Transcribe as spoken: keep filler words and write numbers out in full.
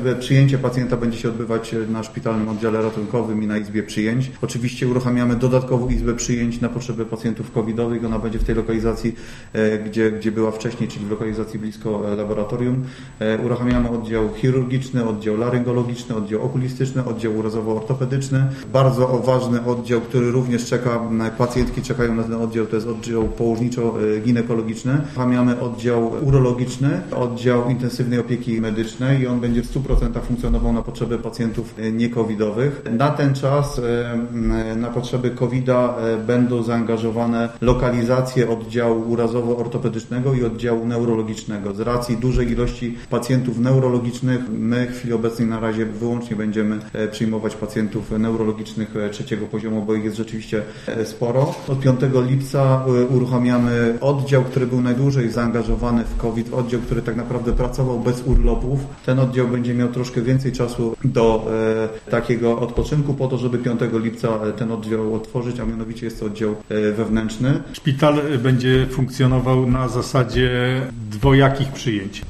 przyjęcie pacjenta będzie się odbywać na szpitalnym oddziale ratunkowym i na izbie przyjęć. Oczywiście uruchamiamy dodatkową izbę przyjęć na potrzeby pacjentów covidowych. Ona będzie w tej lokalizacji, gdzie, gdzie była wcześniej, czyli w lokalizacji blisko laboratorium. Uruchamiamy oddział chirurgiczny, oddział laryngologiczny, oddział okulistyczny, oddział urazowo-ortopedyczny. Bardzo ważny oddział, który również czeka, pacjentki czekają na ten oddział, to jest oddział położniczo-ginekologiczny. Uruchamiamy oddział urologiczny, oddział intensywnej opieki medycznej i on będzie w stu procentach funkcjonował na potrzeby pacjentów niecovidowych. Na ten czas, na potrzeby kowida będą zaangażowane lokalizacje oddziału urazowo-ortopedycznego i oddziału neurologicznego. Z racji dużej ilości pacjentów neurologicznych my w chwili obecnej na razie wyłącznie będziemy przyjmować pacjentów neurologicznych trzeciego poziomu, bo ich jest rzeczywiście sporo. Od piątego lipca uruchamiamy oddział, który był najdłużej zaangażowany w COVID, oddział, który tak naprawdę pracował bez urlopów. Ten oddział będzie miał troszkę więcej czasu do e, takiego odpoczynku po to, żeby piątego lipca ten oddział otworzyć, a mianowicie jest to oddział e, wewnętrzny. Szpital będzie funkcjonował na zasadzie dwojakich przyjęć.